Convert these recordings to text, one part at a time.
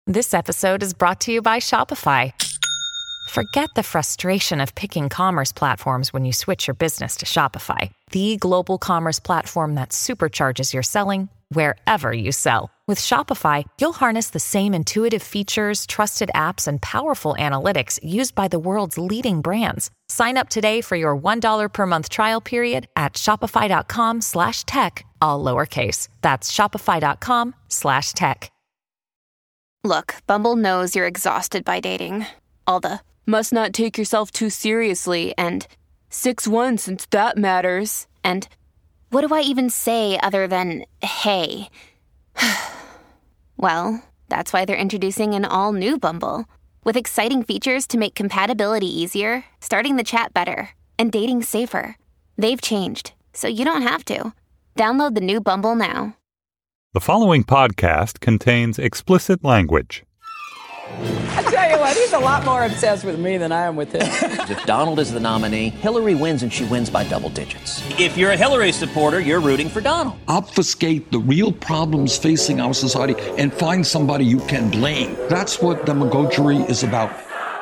This episode is brought to you by Shopify. Forget the frustration of picking commerce platforms when you switch your business to Shopify, the global commerce platform that supercharges your selling wherever you sell. With Shopify, you'll harness the same intuitive features, trusted apps, and powerful analytics used by the world's leading brands. Sign up today for your $1 per month trial period at shopify.com/tech, all lowercase. That's shopify.com/tech. Look, Bumble knows you're exhausted by dating. All the must not take yourself too seriously and 6'1" since that matters. And what do I even say other than hey? Well, that's why they're introducing an all-new Bumble with exciting features to make compatibility easier, starting the chat better, and dating safer. They've changed, so you don't have to. Download the new Bumble now. The following podcast contains explicit language. I tell you what, he's a lot more obsessed with me than I am with him. If Donald is the nominee, Hillary wins, and she wins by double digits. If you're a Hillary supporter, you're rooting for Donald. Obfuscate the real problems facing our society and find somebody you can blame. That's what demagoguery is about.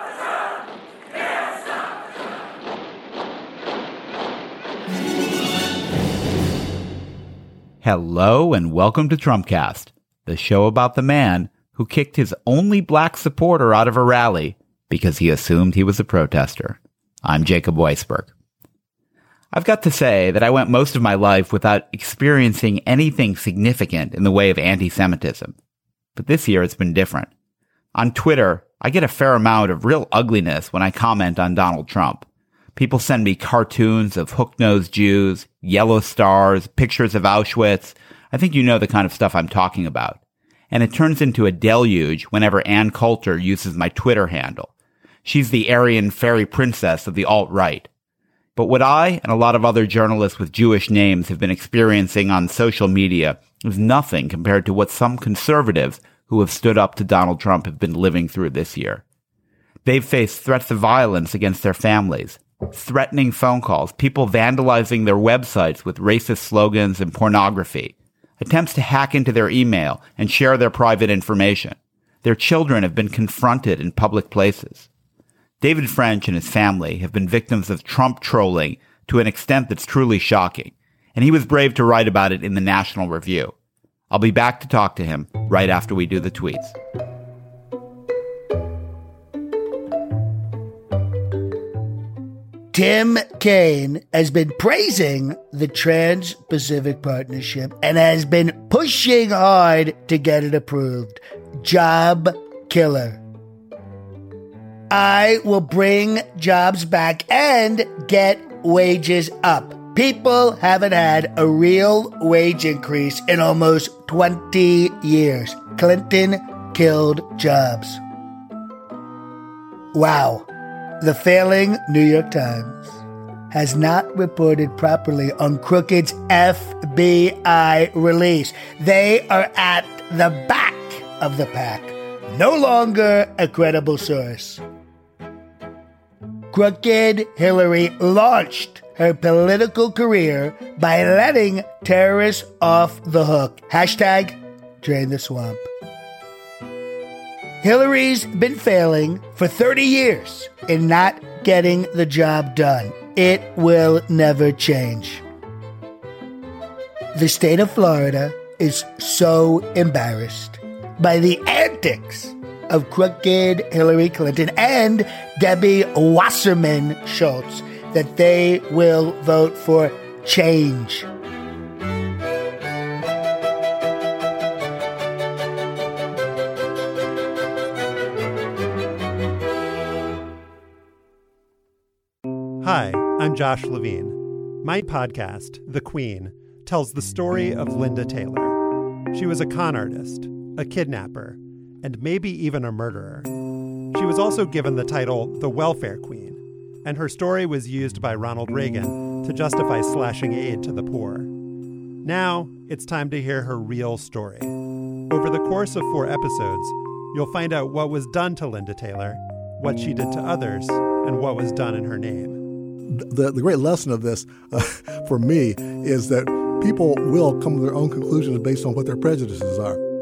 Hello and welcome to Trumpcast, the show about the man who kicked his only black supporter out of a rally because he assumed he was a protester. I'm Jacob Weisberg. I've got to say that I went most of my life without experiencing anything significant in the way of anti-Semitism. But this year it's been different. On Twitter, I get a fair amount of real ugliness when I comment on Donald Trump. People send me cartoons of hook-nosed Jews, yellow stars, pictures of Auschwitz. I think you know the kind of stuff I'm talking about. And it turns into a deluge whenever Ann Coulter uses my Twitter handle. She's the Aryan fairy princess of the alt-right. But what I and a lot of other journalists with Jewish names have been experiencing on social media is nothing compared to what some conservatives who have stood up to Donald Trump have been living through this year. They've faced threats of violence against their families, threatening phone calls, people vandalizing their websites with racist slogans and pornography, attempts to hack into their email and share their private information. Their children have been confronted in public places. David French and his family have been victims of Trump trolling to an extent that's truly shocking, and he was brave to write about it in the National Review. I'll be back to talk to him right after we do the tweets. Tim Kaine has been praising the Trans-Pacific Partnership and has been pushing hard to get it approved. Job killer. I will bring jobs back and get wages up. People haven't had a real wage increase in almost 20 years. Clinton killed jobs. Wow. The failing New York Times has not reported properly on Crooked's FBI release. They are at the back of the pack, no longer a credible source. Crooked Hillary launched her political career by letting terrorists off the hook. Hashtag drain the swamp. Hillary's been failing for 30 years in not getting the job done. It will never change. The state of Florida is so embarrassed by the antics of crooked Hillary Clinton and Debbie Wasserman Schultz that they will vote for change. Hi, I'm Josh Levine. My podcast, The Queen, tells the story of Linda Taylor. She was a con artist, a kidnapper, and maybe even a murderer. She was also given the title the Welfare Queen, and her story was used by Ronald Reagan to justify slashing aid to the poor. Now, it's time to hear her real story. Over the course of 4 episodes, you'll find out what was done to Linda Taylor, what she did to others, and what was done in her name. The great lesson of this, for me, is that people will come to their own conclusions based on what their prejudices are.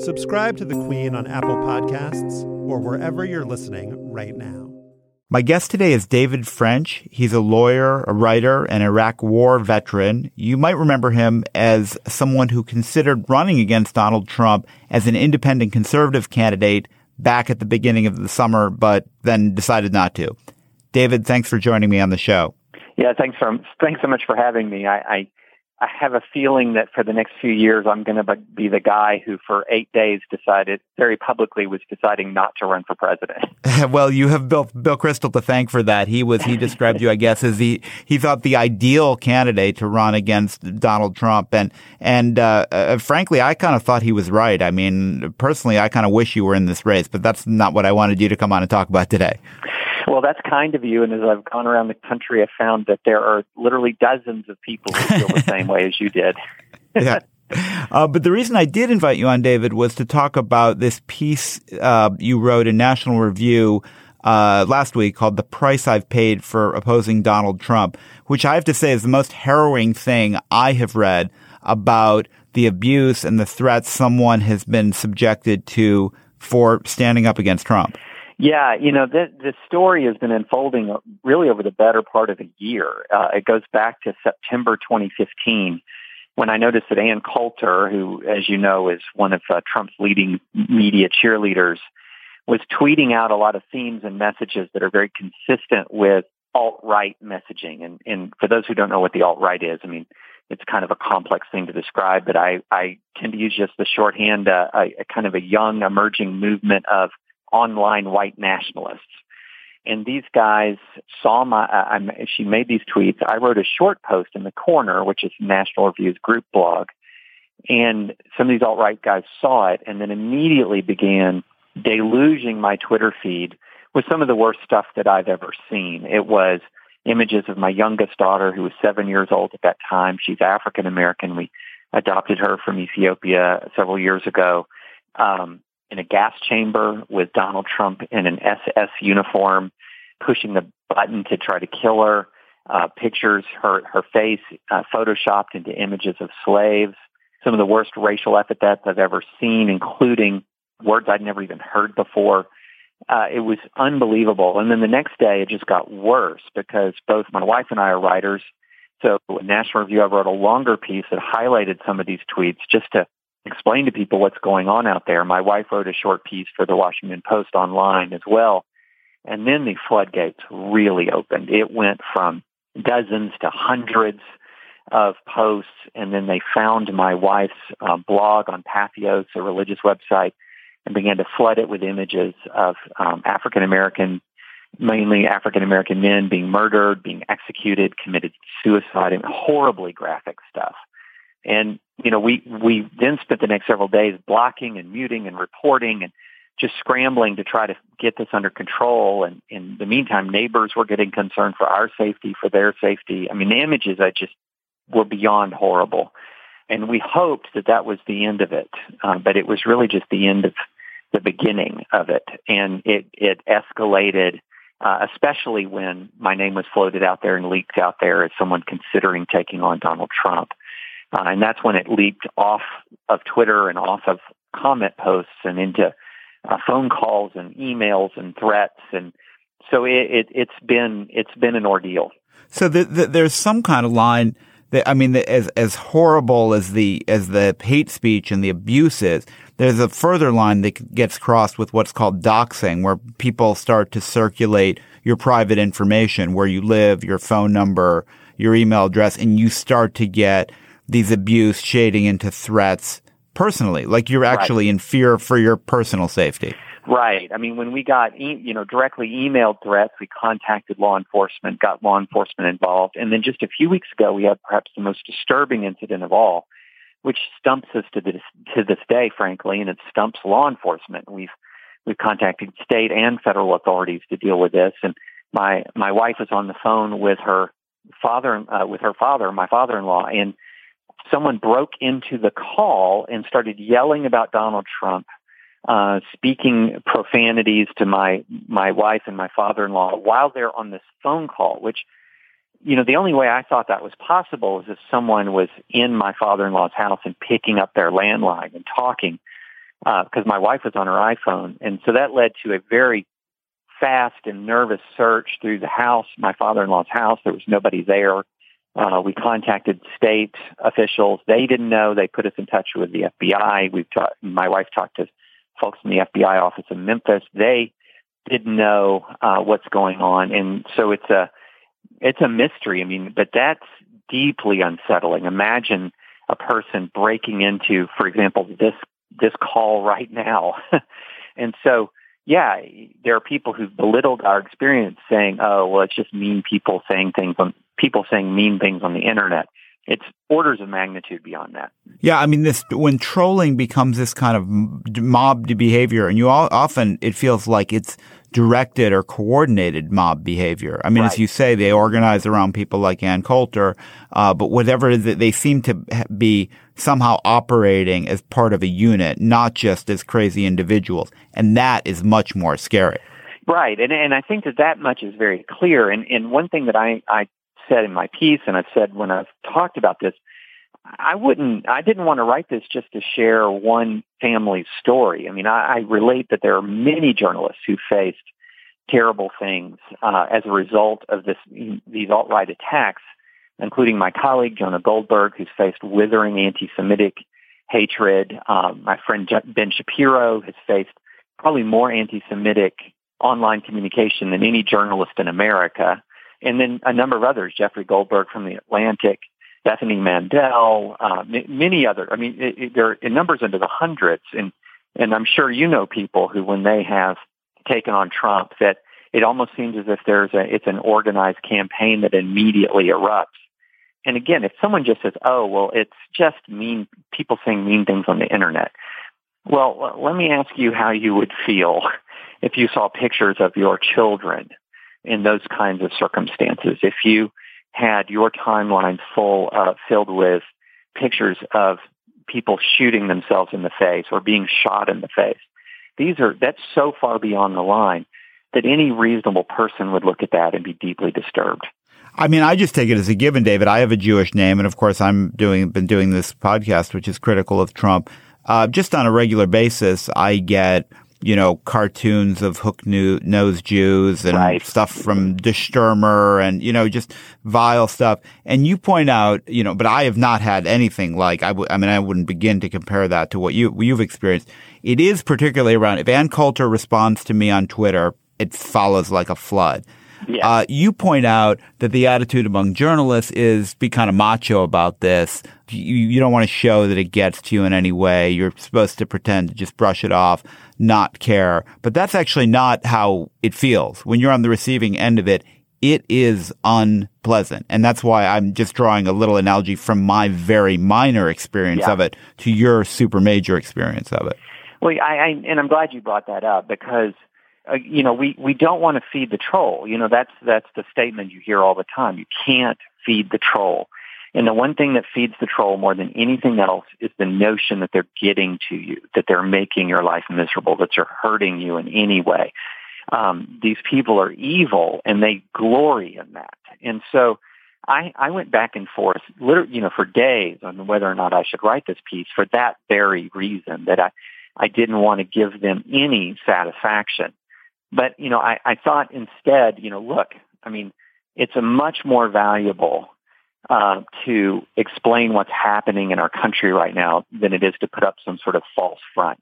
Subscribe to The Queen on Apple Podcasts or wherever you're listening right now. My guest today is David French. He's a lawyer, a writer, an Iraq War veteran. You might remember him as someone who considered running against Donald Trump as an independent conservative candidate back at the beginning of the summer, but then decided not to. David, thanks for joining me on the show. Yeah, thanks so much for having me. I have a feeling that for the next few years, I'm going to be the guy who for 8 days decided very publicly was deciding not to run for president. Well, you have Bill Kristol to thank for that. He described you, I guess, as he thought the ideal candidate to run against Donald Trump. And frankly, I kind of thought he was right. I mean, personally, I kind of wish you were in this race, but that's not what I wanted you to come on and talk about today. Well, that's kind of you. And as I've gone around the country, I've found that there are literally dozens of people who feel the same way as you did. Yeah. But the reason I did invite you on, David, was to talk about this piece you wrote in National Review last week called "The Price I've Paid for Opposing Donald Trump," which I have to say is the most harrowing thing I have read about the abuse and the threats someone has been subjected to for standing up against Trump. Yeah, the story has been unfolding really over the better part of a year. It goes back to September 2015 when I noticed that Ann Coulter, who, as you know, is one of Trump's leading media cheerleaders, was tweeting out a lot of themes and messages that are very consistent with alt-right messaging. And for those who don't know what the alt-right is, I mean, it's kind of a complex thing to describe, but I tend to use just the shorthand, a kind of a young emerging movement of online white nationalists. And these guys saw she made these tweets. I wrote a short post in the corner, which is National Review's group blog. And some of these alt-right guys saw it and then immediately began deluging my Twitter feed with some of the worst stuff that I've ever seen. It was images of my youngest daughter, who was 7 years old at that time. She's African American. We adopted her from Ethiopia several years ago. In a gas chamber with Donald Trump in an SS uniform, pushing the button to try to kill her, pictures, her face photoshopped into images of slaves, some of the worst racial epithets I've ever seen, including words I'd never even heard before. It was unbelievable. And then the next day, it just got worse because both my wife and I are writers. So in National Review, I wrote a longer piece that highlighted some of these tweets just to explain to people what's going on out there. My wife wrote a short piece for the Washington Post online as well. And then the floodgates really opened. It went from dozens to hundreds of posts. And then they found my wife's blog on Patheos, a religious website, and began to flood it with images of mainly African-American men being murdered, being executed, committed suicide, and horribly graphic stuff. And, we then spent the next several days blocking and muting and reporting and just scrambling to try to get this under control. And in the meantime, neighbors were getting concerned for our safety, for their safety. I mean, the images were beyond horrible. And we hoped that was the end of it. But it was really just the end of the beginning of it. And it escalated, especially when my name was floated out there and leaked out there as someone considering taking on Donald Trump. And that's when it leaped off of Twitter and off of comment posts and into phone calls and emails and threats. And so it's been an ordeal. So there's some kind of line that, I mean, as horrible as the hate speech and the abuse is, there's a further line that gets crossed with what's called doxing, where people start to circulate your private information, where you live, your phone number, your email address, and you start to get these abuse shading into threats personally, like you're actually in fear for your personal safety. Right. I mean, when we got, directly emailed threats, we contacted law enforcement, got law enforcement involved. And then just a few weeks ago, we had perhaps the most disturbing incident of all, which stumps us to this day, frankly, and it stumps law enforcement. We've contacted state and federal authorities to deal with this. And my wife was on the phone with her father, my father-in-law, and someone broke into the call and started yelling about Donald Trump, speaking profanities to my wife and my father-in-law while they're on this phone call, which, the only way I thought that was possible was if someone was in my father-in-law's house and picking up their landline and talking. because my wife was on her iPhone. And so that led to a very fast and nervous search through the house, my father-in-law's house. There was nobody there. We contacted state officials. They didn't know. They put us in touch with the FBI. My wife talked to folks in the FBI office in Memphis. They didn't know what's going on. And so it's a mystery. I mean, but that's deeply unsettling. Imagine a person breaking into, for example, this call right now. And so, yeah, there are people who've belittled our experience saying, oh, well, it's just mean people saying mean things on the internet. It's orders of magnitude beyond that. Yeah, I mean, when trolling becomes this kind of mob behavior, and often it feels like it's directed or coordinated mob behavior. I mean, right. As you say, they organize around people like Ann Coulter, but whatever it is, they seem to be somehow operating as part of a unit, not just as crazy individuals. And that is much more scary. Right. And I think that much is very clear. And one thing that I said in my piece, and I've said when I've talked about this, I didn't want to write this just to share one family's story. I mean, I relate that there are many journalists who faced terrible things as a result of these alt-right attacks, including my colleague, Jonah Goldberg, who's faced withering anti-Semitic hatred. My friend Ben Shapiro has faced probably more anti-Semitic online communication than any journalist in America. And then a number of others, Jeffrey Goldberg from The Atlantic, Bethany Mandel, many other. I mean, there are numbers into the hundreds. And I'm sure you know people who, when they have taken on Trump, that it almost seems as if it's an organized campaign that immediately erupts. And again, if someone just says, oh, well, it's just mean people saying mean things on the internet. Well, let me ask you how you would feel if you saw pictures of your children in those kinds of circumstances. If you had your timeline filled with pictures of people shooting themselves in the face or being shot in the face. That's so far beyond the line that any reasonable person would look at that and be deeply disturbed. I mean, I just take it as a given, David. I have a Jewish name, and of course, been doing this podcast, which is critical of Trump. Just on a regular basis, I get cartoons of hook-nosed Jews and right. stuff from Die Stürmer and, just vile stuff. And you point out, but I have not had anything like, I wouldn't begin to compare that to what you've experienced. It is particularly around, if Ann Coulter responds to me on Twitter, it follows like a flood. Yeah. You point out that the attitude among journalists is be kind of macho about this. You don't want to show that it gets to you in any way. You're supposed to pretend to just brush it off, not care. But that's actually not how it feels. When you're on the receiving end of it, it is unpleasant. And that's why I'm just drawing a little analogy from my very minor experience of it to your super major experience of it. Well, and I'm glad you brought that up because we don't want to feed the troll. That's the statement you hear all the time. You can't feed the troll. And the one thing that feeds the troll more than anything else is the notion that they're getting to you, that they're making your life miserable, that they're hurting you in any way. These people are evil, and they glory in that. And so I went back and forth, for days on whether or not I should write this piece for that very reason, that I didn't want to give them any satisfaction. But, I thought instead, look, I mean, it's a much more valuable to explain what's happening in our country right now than it is to put up some sort of false front.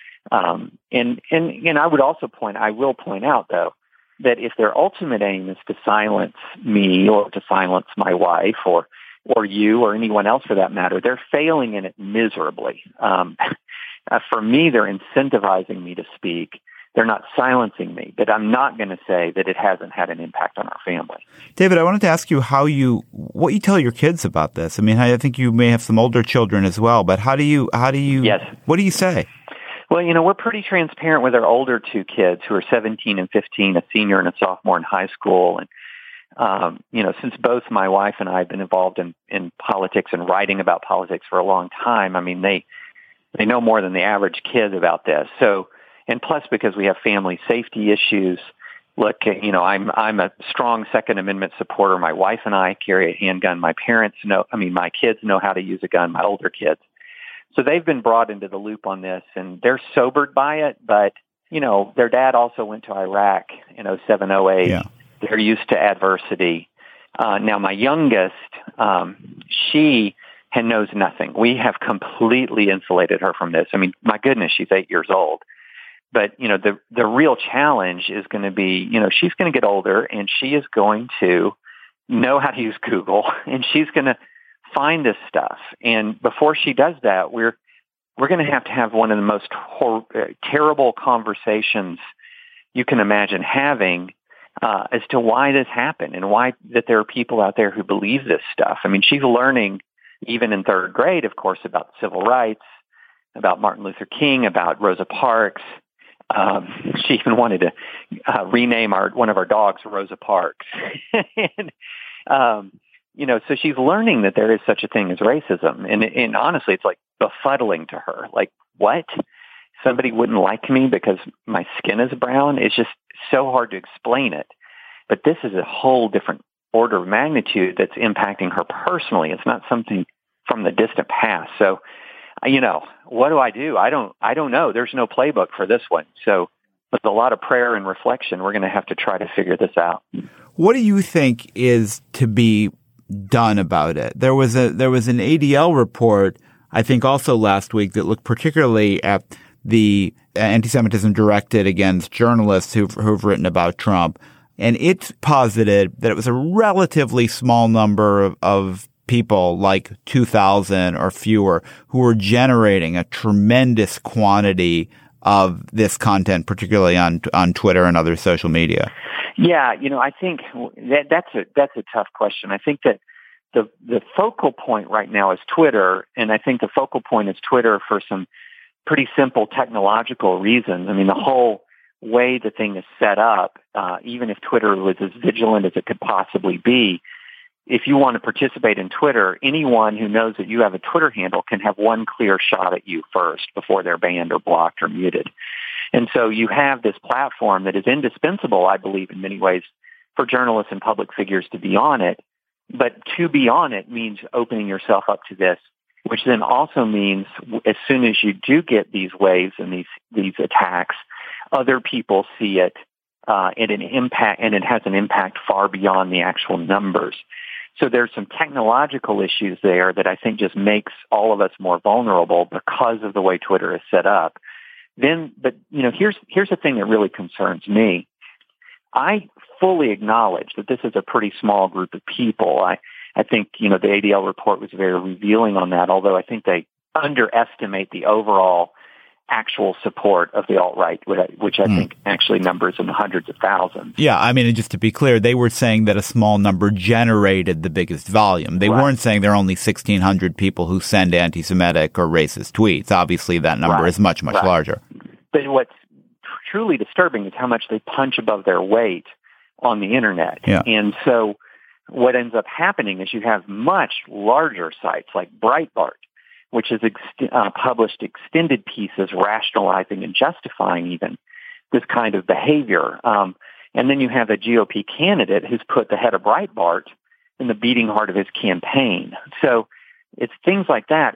And I will point out, though, that if their ultimate aim is to silence me or to silence my wife or you or anyone else for that matter, they're failing in it miserably. For me, they're incentivizing me to speak. They're not silencing me, but I'm not going to say that it hasn't had an impact on our family. David, I wanted to ask you what you tell your kids about this. I mean, I think you may have some older children as well, but how do you, yes. What do you say? Well, we're pretty transparent with our older two kids who are 17 and 15, a senior and a sophomore in high school. And, since both my wife and I have been involved in politics and writing about politics for a long time, I mean, they know more than the average kid about this. So, and plus, because we have family safety issues, look, I'm a strong Second Amendment supporter. My wife and I carry a handgun. My kids know how to use a gun, my older kids. So they've been brought into the loop on this, and they're sobered by it. But, their dad also went to Iraq in 07, 08. Yeah. They're used to adversity. Now, my youngest, she knows nothing. We have completely insulated her from this. I mean, my goodness, she's 8 years old. But, the real challenge is going to be, she's going to get older, and she is going to know how to use Google, and she's going to find this stuff. And before she does that, we're going to have one of the most terrible conversations you can imagine having as to why this happened and why that there are people out there who believe this stuff. I mean, she's learning, even in third grade, of course, about civil rights, about Martin Luther King, about Rosa Parks. She even wanted to rename one of our dogs Rosa Parks. And, so she's learning that there is such a thing as racism. And honestly, it's like befuddling to her. Like, what? Somebody wouldn't like me because my skin is brown? It's just so hard to explain it. But this is a whole different order of magnitude that's impacting her personally. It's not something from the distant past. So, what do? I don't know. There's no playbook for this one. So with a lot of prayer and reflection, we're going to have to try to figure this out. What do you think is to be done about it? There was an ADL report, I think also last week, that looked particularly at the anti-Semitism directed against journalists who've written about Trump. And it posited that it was a relatively small number of people, like 2,000 or fewer, who were generating a tremendous quantity of this content, particularly on Twitter and other social media. Yeah, I think that's a tough question. I think that the focal point right now is Twitter, and I think the focal point is Twitter for some pretty simple technological reasons. I mean, the whole way the thing is set up, even if Twitter was as vigilant as it could possibly be, if you want to participate in Twitter, anyone who knows that you have a Twitter handle can have one clear shot at you first before they're banned or blocked or muted. And so you have this platform that is indispensable, I believe, in many ways, for journalists and public figures to be on it. But to be on it means opening yourself up to this, which then also means as soon as you do get these waves and these attacks, other people see it and it has an impact far beyond the actual numbers. So there's some technological issues there that I think just makes all of us more vulnerable because of the way Twitter is set up. But here's the thing that really concerns me. I fully acknowledge that this is a pretty small group of people. I think, the ADL report was very revealing on that, although I think they underestimate the overall actual support of the alt-right, which I think actually numbers in the hundreds of thousands. Yeah, I mean, just to be clear, they were saying that a small number generated the biggest volume. They weren't saying there are only 1,600 people who send anti-Semitic or racist tweets. Obviously, that number is much, much larger. But what's truly disturbing is how much they punch above their weight on the Internet. Yeah. And so what ends up happening is you have much larger sites like Breitbart, which has published extended pieces rationalizing and justifying even this kind of behavior. And then you have a GOP candidate who's put the head of Breitbart in the beating heart of his campaign. So it's things like that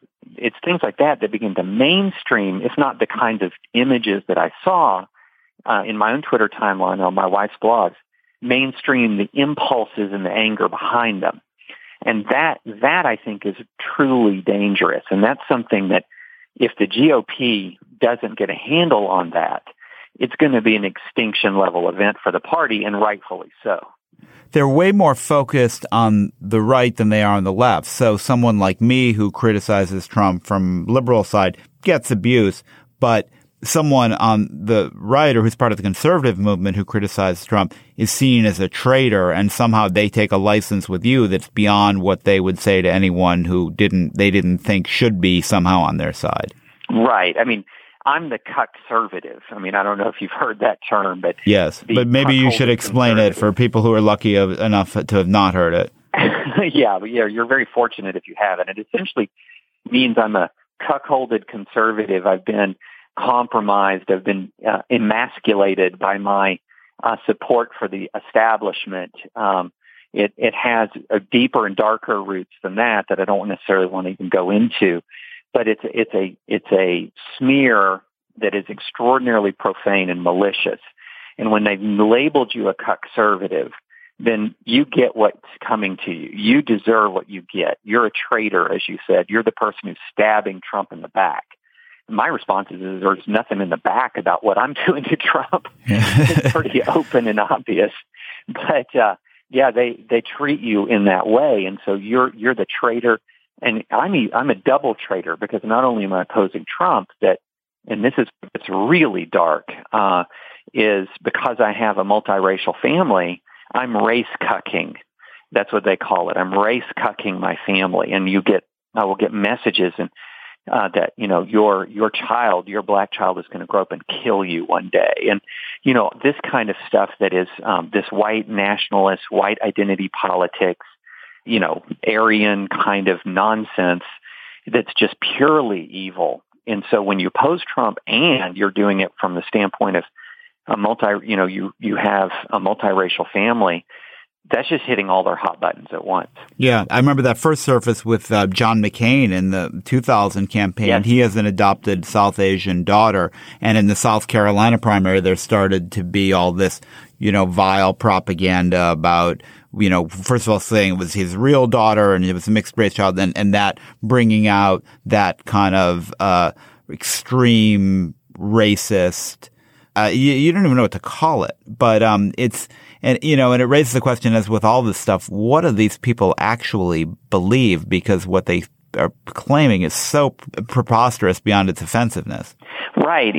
that begin to mainstream, if not the kinds of images that I saw in my own Twitter timeline on my wife's blogs, mainstream the impulses and the anger behind them. And that I think is truly dangerous. And that's something that if the GOP doesn't get a handle on that, it's going to be an extinction level event for the party, and rightfully so. They're way more focused on the right than they are on the left. So someone like me who criticizes Trump from liberal side gets abuse, but someone on the right or who's part of the conservative movement who criticizes Trump is seen as a traitor, and somehow they take a license with you that's beyond what they would say to anyone who they didn't think should be somehow on their side. Right. I mean, I'm the conservative. I mean, I don't know if you've heard that term, but yes, but maybe you should explain it for people who are lucky enough to have not heard it. Yeah, you're very fortunate if you haven't. It essentially means I'm a cuckolded conservative. I've been compromised. I've been emasculated by my support for the establishment. It has a deeper and darker roots than that I don't necessarily want to even go into. but it's a smear that is extraordinarily profane and malicious. And when they've labeled you a conservative, then you get what's coming to you. You deserve what you get. You're a traitor, as you said. You're the person who's stabbing Trump in the back. And my response is there's nothing in the back about what I'm doing to Trump. It's pretty open and obvious. But they treat you in that way, and so you're the traitor. And I'm a double traitor, because not only am I opposing Trump, and this is it's really dark, is because I have a multiracial family, I'm race cucking. That's what they call it. I'm race cucking my family, and I will get messages and that your child, your black child, is going to grow up and kill you one day, and this kind of stuff that is this white nationalist, white identity politics, Aryan kind of nonsense that's just purely evil. And so when you oppose Trump and you're doing it from the standpoint of you have a multiracial family, that's just hitting all their hot buttons at once. Yeah, I remember that first surface with John McCain in the 2000 campaign. Yes. He has an adopted South Asian daughter, and in the South Carolina primary, there started to be all this, vile propaganda about, first of all saying it was his real daughter and it was a mixed race child, and that bringing out that kind of extreme racist. You don't even know what to call it, but and it raises the question, as with all this stuff, what do these people actually believe? Because what they are claiming is so preposterous beyond its offensiveness. Right.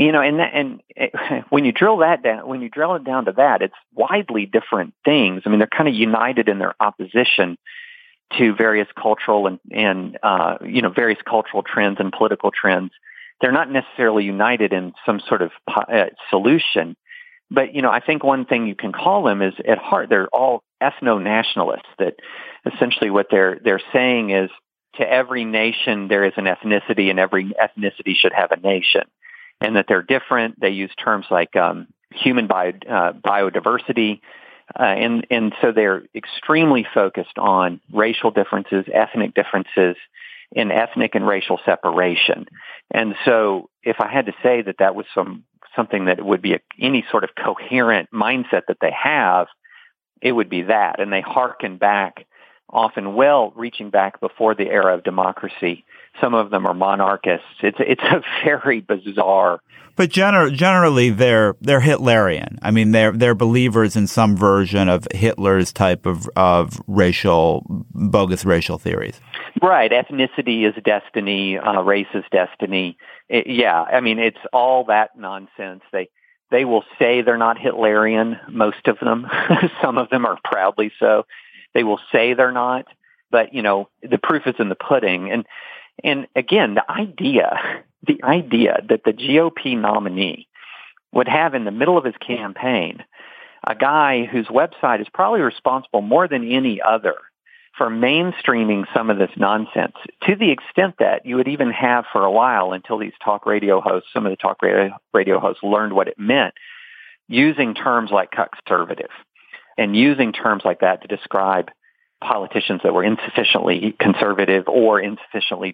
When you drill it down to that, it's widely different things. I mean, they're kind of united in their opposition to various cultural and various cultural trends and political trends. They're not necessarily united in some sort of solution. But, I think one thing you can call them is, at heart, they're all ethno-nationalists, that essentially what they're saying is, to every nation there is an ethnicity, and every ethnicity should have a nation, and that they're different. They use terms like human biodiversity, and so they're extremely focused on racial differences, ethnic differences, and ethnic and racial separation. And so if I had to say that was something that would be any sort of coherent mindset that they have, it would be that. And they hearken back, often reaching back before the era of democracy. Some of them are monarchists. It's a very bizarre. But generally, they're Hitlerian. I mean, they're believers in some version of Hitler's type of bogus racial theories. Right. Ethnicity is destiny. Race is destiny. It's all that nonsense. They will say they're not Hitlerian, most of them. Some of them are proudly so. They will say they're not, but, the proof is in the pudding. And again, the idea that the GOP nominee would have in the middle of his campaign a guy whose website is probably responsible more than any other for mainstreaming some of this nonsense, to the extent that you would even have for a while, until these talk radio hosts, some of the talk radio hosts learned what it meant, using terms like conservative and using terms like that to describe politicians that were insufficiently conservative or insufficiently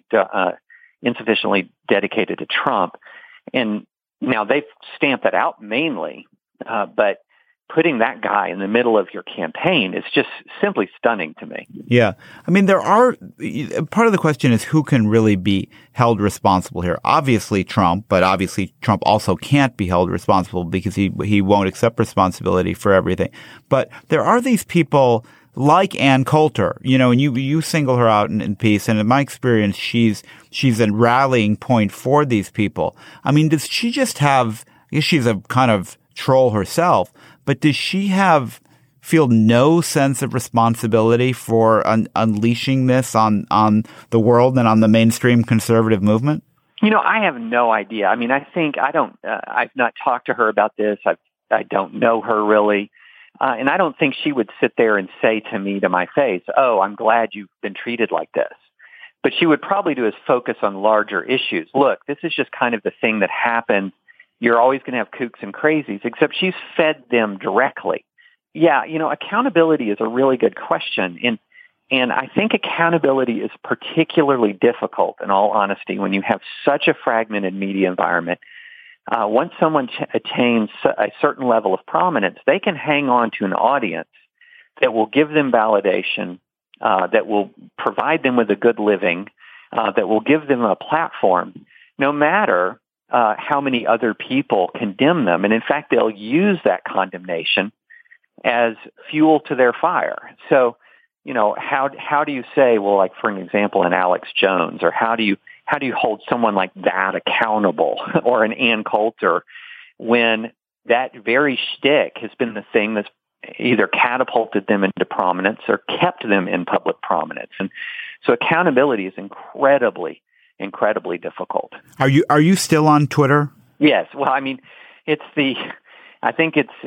dedicated to Trump. And now they've stamped that out mainly, but putting that guy in the middle of your campaign is just simply stunning to me. Yeah. I mean, part of the question is who can really be held responsible here. Obviously Trump, but obviously Trump also can't be held responsible because he won't accept responsibility for everything. But there are these people like Ann Coulter, and you single her out in piece. And in my experience, she's a rallying point for these people. I mean, does she just she's a kind of troll herself, but does she feel no sense of responsibility for unleashing this on the world and on the mainstream conservative movement? I have no idea. I mean, I've not talked to her about this. I don't know her really. And I don't think she would sit there and say to me to my face, "Oh, I'm glad you've been treated like this." But she would probably do is focus on larger issues. Look, this is just kind of the thing that happens. You're always going to have kooks and crazies, except she's fed them directly. Yeah, accountability is a really good question. And I think accountability is particularly difficult, in all honesty, when you have such a fragmented media environment. Once someone attains a certain level of prominence, they can hang on to an audience that will give them validation, that will provide them with a good living, that will give them a platform, no matter how many other people condemn them. And in fact, they'll use that condemnation as fuel to their fire. So, how do you say, well, like for an example, an Alex Jones, or how do you hold someone like that accountable, or an Ann Coulter, when that very shtick has been the thing that's either catapulted them into prominence or kept them in public prominence? And so accountability is incredibly difficult. Are you still on Twitter? Yes. Well, I mean, I think it's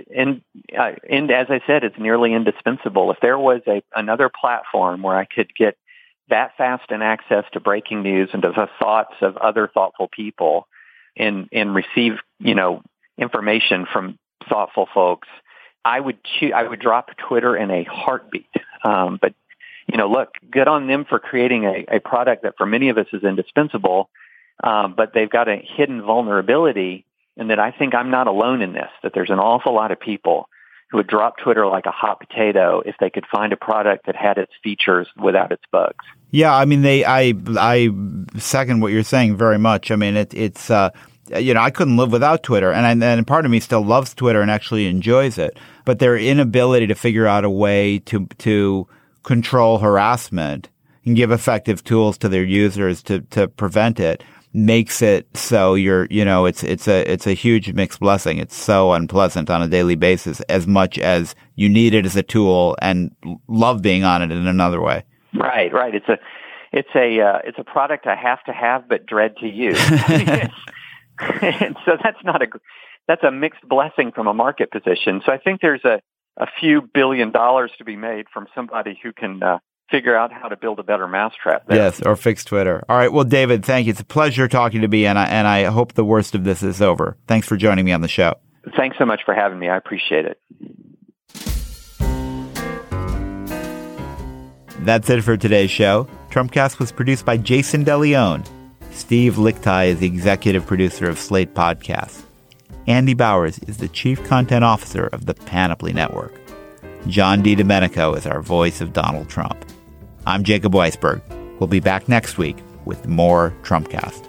as I said, it's nearly indispensable. If there was another platform where I could get that fast an access to breaking news and to the thoughts of other thoughtful people and receive, information from thoughtful folks, I would drop Twitter in a heartbeat. But look, good on them for creating a product that for many of us is indispensable. But they've got a hidden vulnerability, and that I think I'm not alone in this, that there's an awful lot of people who would drop Twitter like a hot potato if they could find a product that had its features without its bugs. Yeah, I mean, I second what you're saying very much. I mean, it's I couldn't live without Twitter, and part of me still loves Twitter and actually enjoys it. But their inability to figure out a way to control harassment and give effective tools to their users to prevent it makes it so it's a huge mixed blessing. It's so unpleasant on a daily basis, as much as you need it as a tool and love being on it in another way. Right. It's a product I have to have but dread to use. And so that's a mixed blessing from a market position. So I think there's a few $1 billion to be made from somebody who can figure out how to build a better mousetrap there. Yes, or fix Twitter. All right. Well, David, thank you. It's a pleasure talking to me, and I hope the worst of this is over. Thanks for joining me on the show. Thanks so much for having me. I appreciate it. That's it for today's show. Trumpcast was produced by Jason DeLeon. Steve Lichtai is the executive producer of Slate Podcasts. Andy Bowers is the chief content officer of the Panoply Network. John DiDomenico is our voice of Donald Trump. I'm Jacob Weisberg. We'll be back next week with more Trumpcast.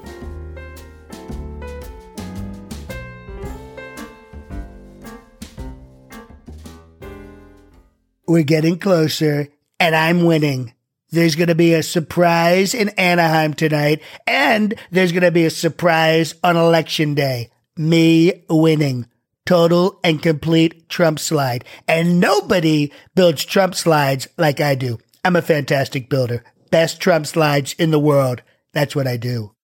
We're getting closer, and I'm winning. There's going to be a surprise in Anaheim tonight, and there's going to be a surprise on Election Day. Me winning. Total and complete Trump slide. And nobody builds Trump slides like I do. I'm a fantastic builder. Best Trump slides in the world. That's what I do.